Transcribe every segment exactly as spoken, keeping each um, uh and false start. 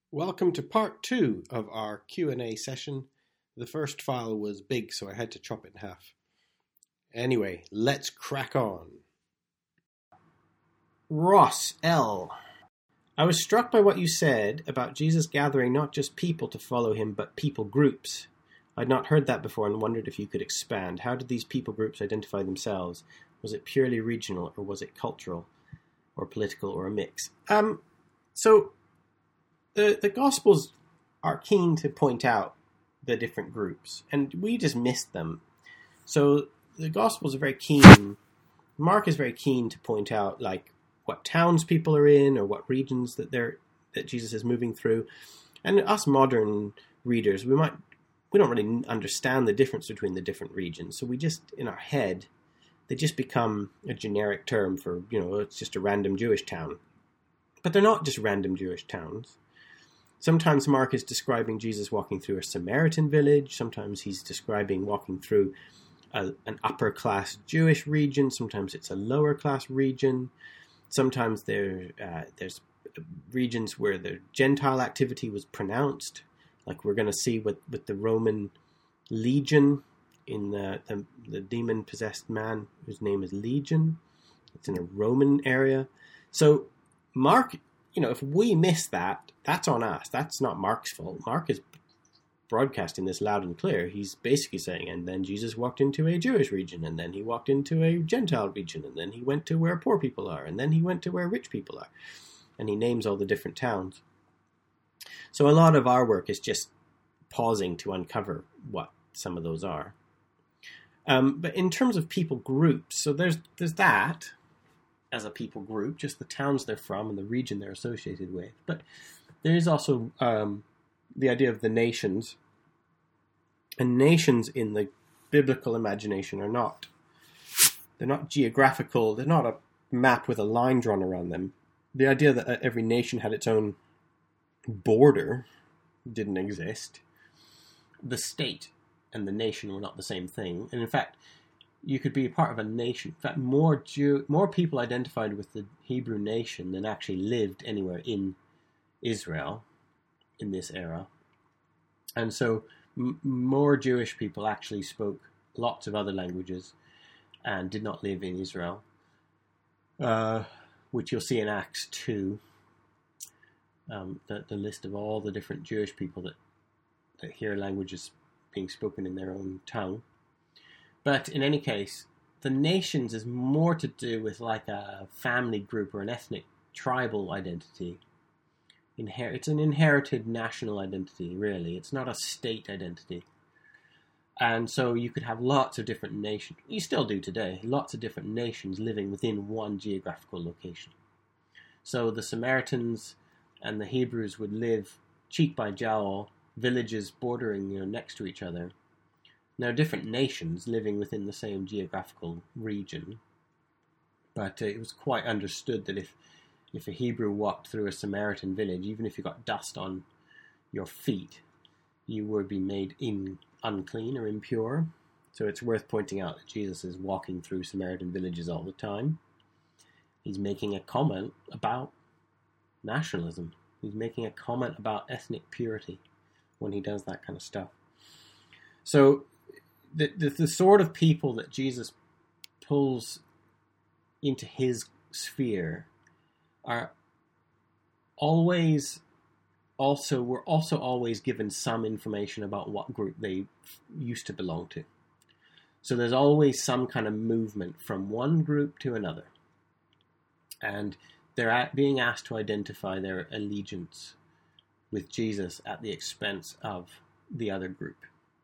Welcome to part two of our Q and A session. The first file was big, so I had to chop it in half. Anyway, let's crack on. Ross L. I was struck by what you said about Jesus gathering not just people to follow him, but people groups. I'd not heard that before and wondered if you could expand. How did these people groups identify themselves? Was it purely regional, or was it cultural, or political, or a mix? Um, so... The the Gospels are keen to point out the different groups, and we just missed them. So the Gospels are very keen. Mark is very keen to point out like what towns people are in, or what regions that they're that Jesus is moving through. And us modern readers, we might we don't really understand the difference between the different regions. So we just in our head, they just become a generic term for, you know, it's just a random Jewish town. But they're not just random Jewish towns. Sometimes Mark is describing Jesus walking through a Samaritan village. Sometimes he's describing walking through a, an upper-class Jewish region. Sometimes it's a lower-class region. Sometimes there uh, there's regions where the Gentile activity was pronounced, like we're going to see with, with the Roman legion in the, the, the demon-possessed man whose name is Legion. It's in a Roman area. So Mark... You know, if we miss that, that's on us. That's not Mark's fault. Mark is broadcasting this loud and clear. He's basically saying, and then Jesus walked into a Jewish region, and then he walked into a Gentile region, and then he went to where poor people are, and then he went to where rich people are. And he names all the different towns. So a lot of our work is just pausing to uncover what some of those are. Um, but in terms of people groups, so there's there's that. As a people group, just the towns they're from and the region they're associated with. But there is also um, the idea of the nations. And nations in the biblical imagination are not, they're not geographical, they're not a map with a line drawn around them. The idea that every nation had its own border didn't exist. The state and the nation were not the same thing. And in fact, you could be a part of a nation. In fact, more Jew, more people identified with the Hebrew nation than actually lived anywhere in Israel in this era. And so m- more Jewish people actually spoke lots of other languages and did not live in Israel, uh, which you'll see in Acts two, um, the, the list of all the different Jewish people that, that hear languages being spoken in their own tongue. But in any case, the nations is more to do with like a family group or an ethnic tribal identity. Inher- it's an inherited national identity, really. It's not a state identity. And so you could have lots of different nations. You still do today. Lots of different nations living within one geographical location. So the Samaritans and the Hebrews would live cheek by jowl, villages bordering, you know, next to each other. Now, different nations living within the same geographical region, but uh, it was quite understood that if, if a Hebrew walked through a Samaritan village, even if you got dust on your feet, you would be made in, unclean or impure. So it's worth pointing out that Jesus is walking through Samaritan villages all the time. He's making a comment about nationalism. He's making a comment about ethnic purity when he does that kind of stuff. So The, the the sort of people that Jesus pulls into his sphere are always also were also always given some information about what group they used to belong to. So there's always some kind of movement from one group to another, and they're at, being asked to identify their allegiance with Jesus at the expense of the other group.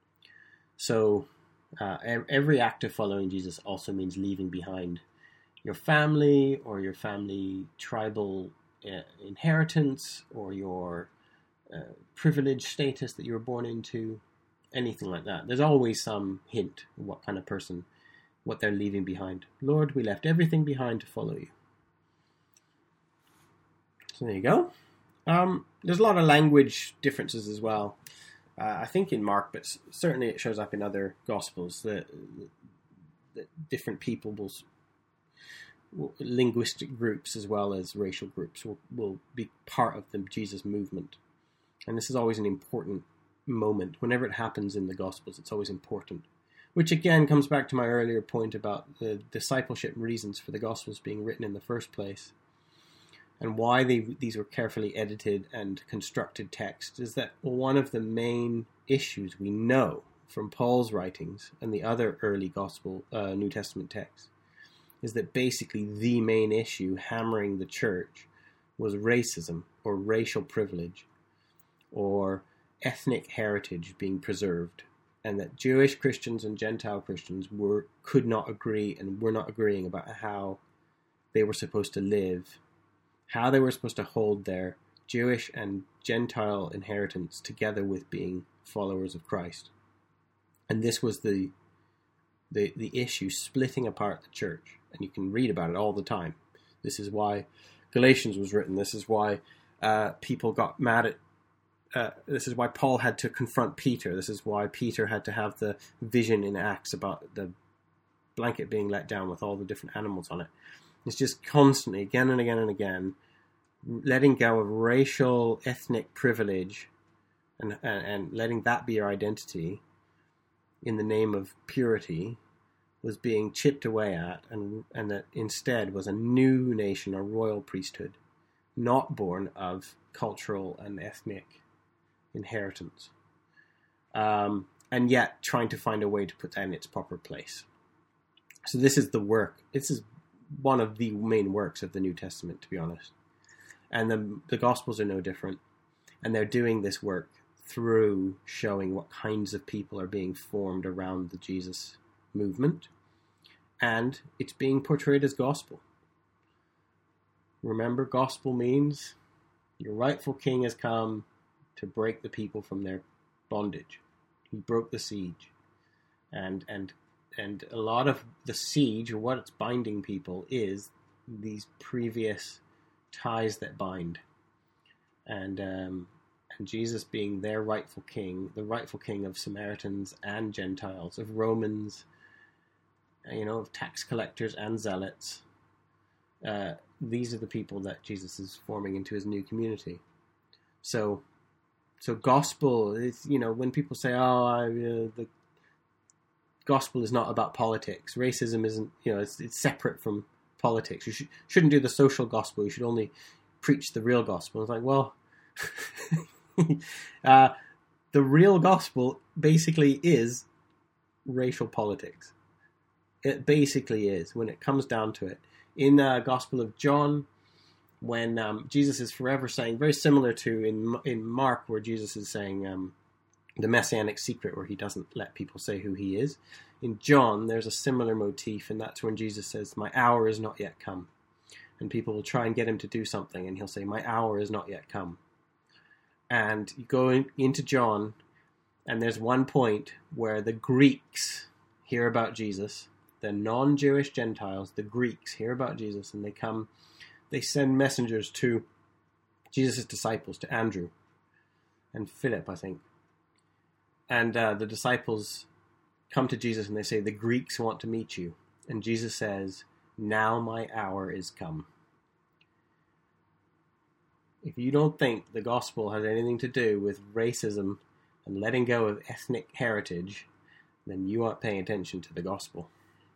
So uh, every act of following Jesus also means leaving behind your family or your family tribal uh, inheritance or your uh, privileged status that you were born into, anything like that. There's always some hint of what kind of person, what they're leaving behind. Lord, we left everything behind to follow you. So there you go. Um, there's a lot of language differences as well. Uh, I think in Mark, but certainly it shows up in other Gospels that, that different people will, will, linguistic groups as well as racial groups will, will be part of the Jesus movement. And this is always an important moment. Whenever it happens in the Gospels, it's always important. Which again comes back to my earlier point about the discipleship reasons for the Gospels being written in the first place, and why they, these were carefully edited and constructed texts, is that one of the main issues we know from Paul's writings and the other early Gospel, uh, New Testament texts, is that basically the main issue hammering the church was racism or racial privilege or ethnic heritage being preserved, and that Jewish Christians and Gentile Christians were could not agree and were not agreeing about how they were supposed to live, how they were supposed to hold their Jewish and Gentile inheritance together with being followers of Christ. And this was the the the issue splitting apart the church, and you can read about it all the time. This is why Galatians was written. This is why uh, people got mad at Uh, this is why Paul had to confront Peter. This is why Peter had to have the vision in Acts about the blanket being let down with all the different animals on it. It's just constantly, again and again and again, letting go of racial, ethnic privilege and, and, and letting that be your identity in the name of purity was being chipped away at, and, and that instead was a new nation, a royal priesthood, not born of cultural and ethnic inheritance, um, and yet trying to find a way to put that in its proper place. So this is the work. This is one of the main works of the New Testament, to be honest. And the, the Gospels are no different. And they're doing this work through showing what kinds of people are being formed around the Jesus movement. And it's being portrayed as gospel. Remember, gospel means your rightful king has come to break the people from their bondage. He broke the siege. And and and a lot of the siege, or what it's binding people, is these previous ties that bind. And um, and Jesus being their rightful king, the rightful king of Samaritans and Gentiles, of Romans, you know, of tax collectors and zealots. Uh, these are the people that Jesus is forming into his new community. So So gospel is, you know, when people say, oh, I, uh, the gospel is not about politics. Racism isn't, you know, it's, it's separate from politics. You should, shouldn't do the social gospel. You should only preach the real gospel. It's like, well, uh, the real gospel basically is racial politics. It basically is, when it comes down to it. In the Gospel of John, when um, Jesus is forever saying, very similar to in in Mark, where Jesus is saying um, the messianic secret, where he doesn't let people say who he is. In John, there's a similar motif, and that's when Jesus says, my hour is not yet come. And people will try and get him to do something, and he'll say, my hour is not yet come. And you go in, into John, and there's one point where the Greeks hear about Jesus, the non-Jewish Gentiles, the Greeks hear about Jesus, and they come... They send messengers to Jesus' disciples, to Andrew and Philip, I think. And uh, the disciples come to Jesus and they say, the Greeks want to meet you. And Jesus says, now my hour is come. If you don't think the gospel has anything to do with racism and letting go of ethnic heritage, then you aren't paying attention to the gospel.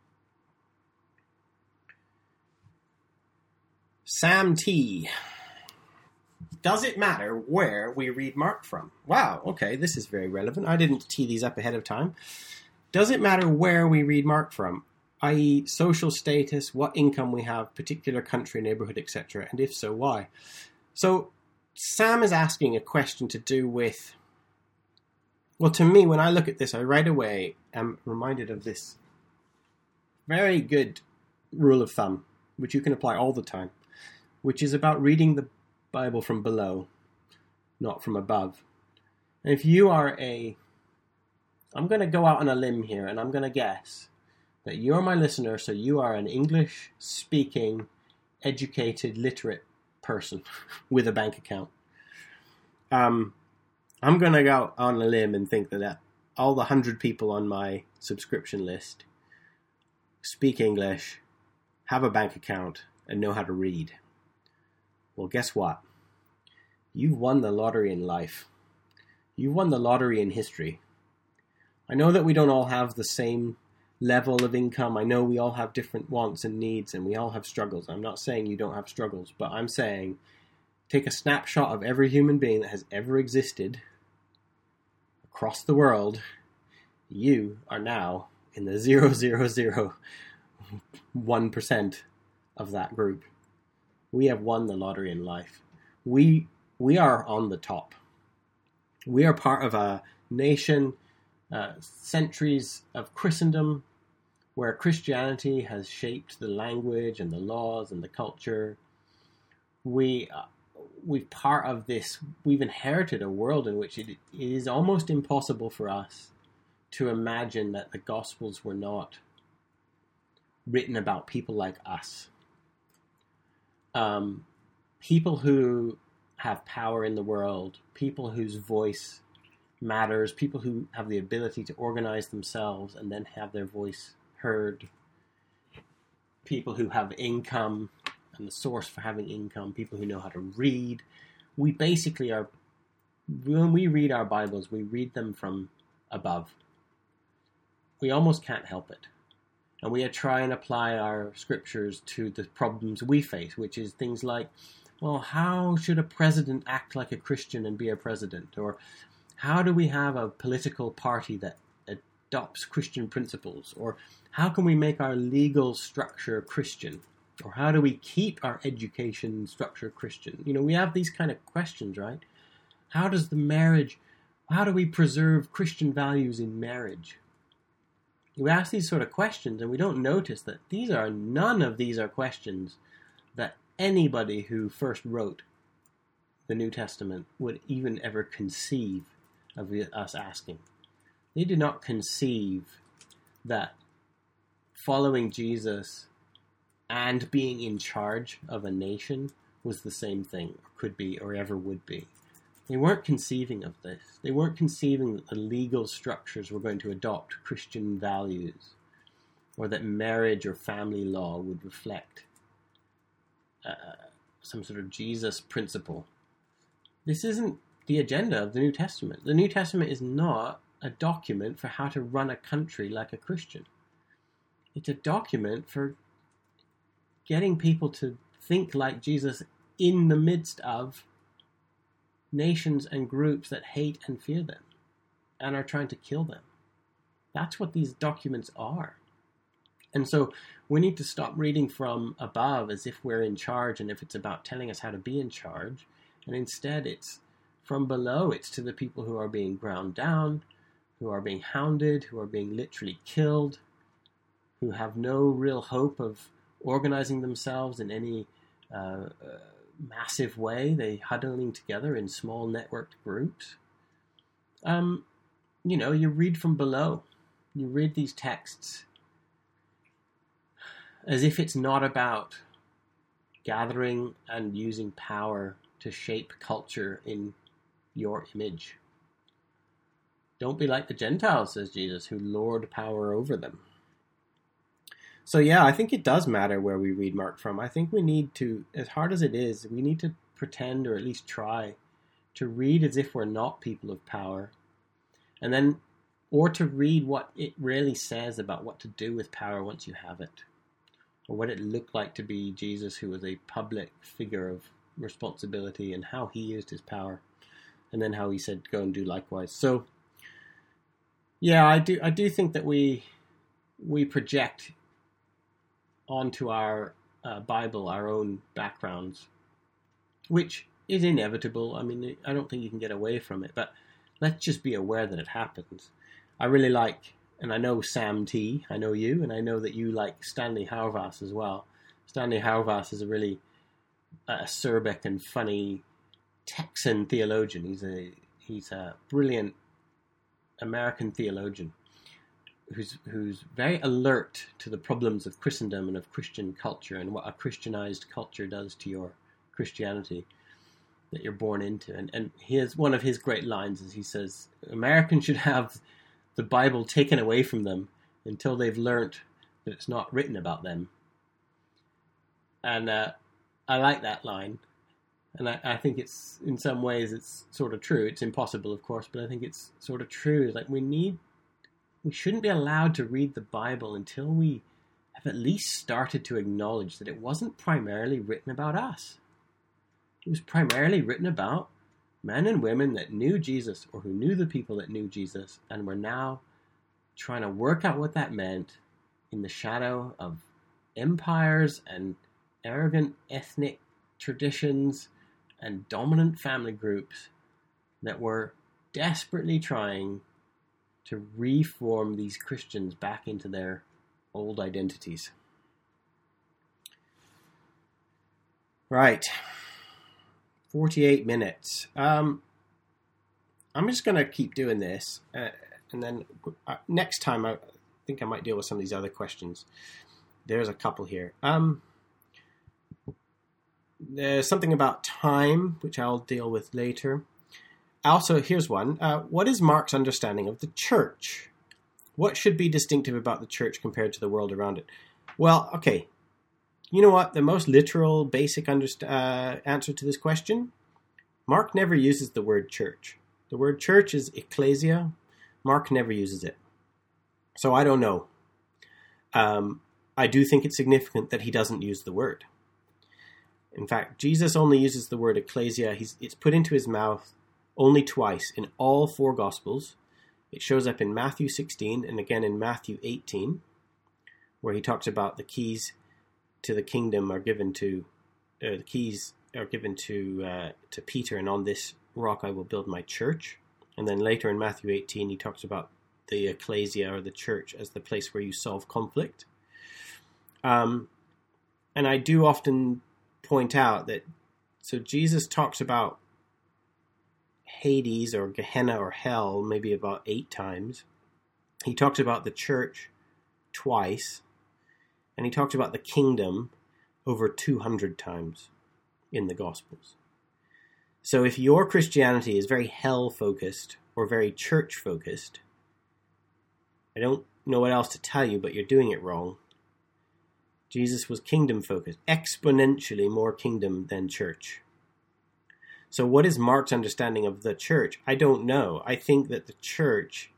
Sam T. Does it matter where we read Mark from? Wow, okay, this is very relevant. I didn't tee these up ahead of time. Does it matter where we read Mark from? that is, social status, what income we have, particular country, neighborhood, et cetera, and if so, why? So, Sam is asking a question to do with... Well, to me, when I look at this, I right away am reminded of this very good rule of thumb, which you can apply all the time, which is about reading the Bible from below, not from above. And if you are a... I'm going to go out on a limb here, and I'm going to guess that you're my listener, so you are an English-speaking, educated, literate person with a bank account. Um, I'm going to go on a limb and think that all the hundred people on my subscription list speak English, have a bank account, and know how to read. Well, guess what? You've won the lottery in life. You've won the lottery in history. I know that we don't all have the same level of income. I know we all have different wants and needs, and we all have struggles. I'm not saying you don't have struggles, but I'm saying take a snapshot of every human being that has ever existed across the world. You are now in the zero zero zero one percent of that group. We have won the lottery in life. We we are on the top. We are part of a nation, uh, centuries of Christendom, where Christianity has shaped the language and the laws and the culture. We, uh, we're part of this. We've inherited a world in which it, it is almost impossible for us to imagine that the Gospels were not written about people like us. Um, people who have power in the world, people whose voice matters, people who have the ability to organize themselves and then have their voice heard, people who have income and the source for having income, people who know how to read. We basically are, when we read our Bibles, we read them from above. We almost can't help it. And we try and apply our scriptures to the problems we face, which is things like, well, how should a president act like a Christian and be a president? Or how do we have a political party that adopts Christian principles? Or how can we make our legal structure Christian? Or how do we keep our education structure Christian? You know, we have these kind of questions, right? How does the marriage, how do we preserve Christian values in marriage? We ask these sort of questions and we don't notice that these are, none of these are questions that anybody who first wrote the New Testament would even ever conceive of us asking. They did not conceive that following Jesus and being in charge of a nation was the same thing, or could be, or ever would be. They weren't conceiving of this. They weren't conceiving that the legal structures were going to adopt Christian values, or that marriage or family law would reflect uh, some sort of Jesus principle. This isn't the agenda of the New Testament. The New Testament is not a document for how to run a country like a Christian. It's a document for getting people to think like Jesus in the midst of nations and groups that hate and fear them and are trying to kill them. That's what these documents are. And so we need to stop reading from above as if we're in charge and if it's about telling us how to be in charge. And instead it's from below. It's to the people who are being ground down, who are being hounded, who are being literally killed, who have no real hope of organizing themselves in any uh, uh, massive way. They huddling together in small networked groups. Um, you know, you read from below. You read these texts as if it's not about gathering and using power to shape culture in your image. Don't be like the Gentiles, says Jesus, who lord power over them. So yeah, I think it does matter where we read Mark from. I think we need to, as hard as it is, we need to pretend, or at least try, to read as if we're not people of power. And then, or to read what it really says about what to do with power once you have it. Or what it looked like to be Jesus, who was a public figure of responsibility, and how he used his power. And then how he said, go and do likewise. So, yeah, I do I do think that we we project onto our uh, Bible our own backgrounds, which is inevitable. I mean, I don't think you can get away from it, but let's just be aware that it happens. I really like, and I know Sam T, I know you, and I know that you like Stanley Hauerwas as well. Stanley Hauerwas is a really uh, acerbic and funny Texan theologian. He's a he's a brilliant American theologian who's who's very alert to the problems of Christendom and of Christian culture and what a Christianized culture does to your Christianity that you're born into. And and here's one of his great lines is he says, Americans should have the Bible taken away from them until they've learnt that it's not written about them. And uh, I like that line. And I, I think it's, in some ways, it's sort of true. It's impossible, of course, but I think it's sort of true. Like, we need, we shouldn't be allowed to read the Bible until we have at least started to acknowledge that it wasn't primarily written about us. It was primarily written about men and women that knew Jesus, or who knew the people that knew Jesus, and were now trying to work out what that meant in the shadow of empires and arrogant ethnic traditions and dominant family groups that were desperately trying to reform these Christians back into their old identities. Right. forty-eight minutes. Um, I'm just going to keep doing this. Uh, and then uh, next time, I think I might deal with some of these other questions. There's a couple here. Um, there's something about time, which I'll deal with later. Also, here's one. Uh, what is Mark's understanding of the church? What should be distinctive about the church compared to the world around it? Well, okay. You know what? The most literal, basic underst- uh, answer to this question? Mark never uses the word church. The word church is ecclesia. Mark never uses it. So I don't know. Um, I do think it's significant that he doesn't use the word. In fact, Jesus only uses the word ecclesia. He's, it's put into his mouth only twice in all four Gospels. It shows up in Matthew sixteen and again in Matthew eighteen, where he talks about the keys to the kingdom are given to, uh, the keys are given to uh, to Peter, and on this rock I will build my church. And then later in Matthew eighteen, he talks about the ecclesia, or the church, as the place where you solve conflict. Um, and I do often point out that, so Jesus talks about Hades or Gehenna or hell maybe about eight times. He talks about the church twice. And he talks about the kingdom over two hundred times in the Gospels. So if your Christianity is very hell-focused or very church-focused, I don't know what else to tell you, but you're doing it wrong. Jesus was kingdom-focused, exponentially more kingdom than church. So what is Mark's understanding of the church? I don't know. I think that the church,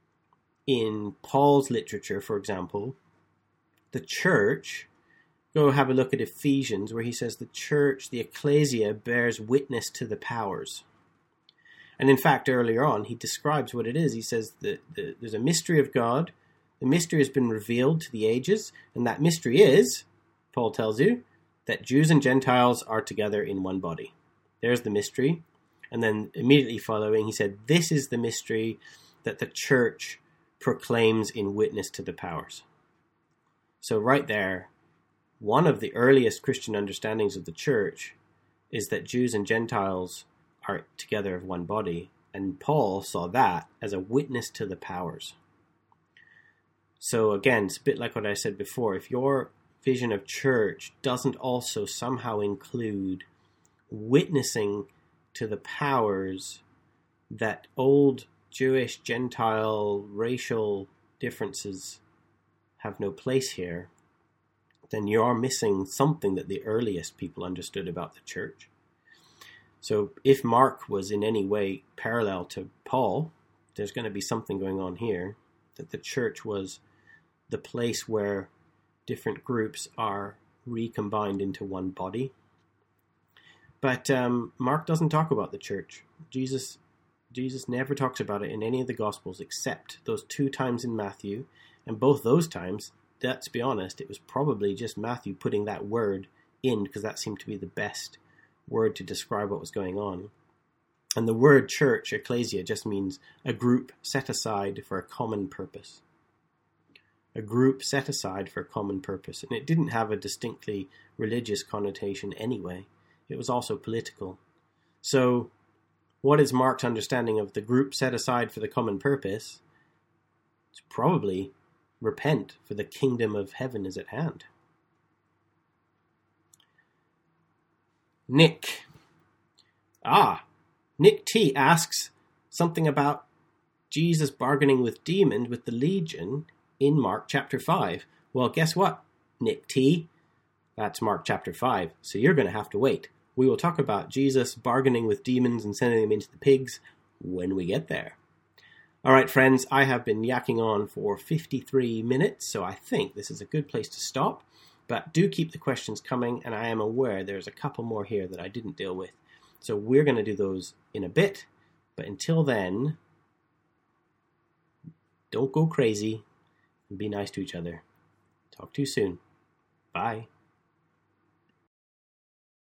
in Paul's literature, for example, the church, go have a look at Ephesians, where he says the church, the ecclesia, bears witness to the powers. And in fact, earlier on, he describes what it is. He says that the, there's a mystery of God. The mystery has been revealed to the ages. And that mystery is, Paul tells you, that Jews and Gentiles are together in one body. There's the mystery. And then immediately following, he said, this is the mystery that the church proclaims in witness to the powers. So right there, one of the earliest Christian understandings of the church is that Jews and Gentiles are together of one body. And Paul saw that as a witness to the powers. So again, it's a bit like what I said before. If your vision of church doesn't also somehow include witnessing to the powers that old Jewish, Gentile, racial differences have no place here, then you are missing something that the earliest people understood about the church. So if Mark was in any way parallel to Paul, there's going to be something going on here, that the church was the place where different groups are recombined into one body. But um, Mark doesn't talk about the church. Jesus, Jesus never talks about it in any of the Gospels except those two times in Matthew. And both those times, let's be honest, it was probably just Matthew putting that word in because that seemed to be the best word to describe what was going on. And the word church, ecclesia, just means a group set aside for a common purpose. A group set aside for a common purpose. And it didn't have a distinctly religious connotation anyway. It was also political. So what is Mark's understanding of the group set aside for the common purpose? It's probably repent, for the kingdom of heaven is at hand. Nick. Ah, Nick T asks something about Jesus bargaining with demons with the legion in Mark chapter five. Well, guess what, Nick T? That's Mark chapter five, so you're going to have to wait. We will talk about Jesus bargaining with demons and sending them into the pigs when we get there. All right, friends, I have been yakking on for fifty-three minutes, so I think this is a good place to stop. But do keep the questions coming, and I am aware there's a couple more here that I didn't deal with. So we're going to do those in a bit. But until then, don't go crazy and be nice to each other. Talk to you soon. Bye.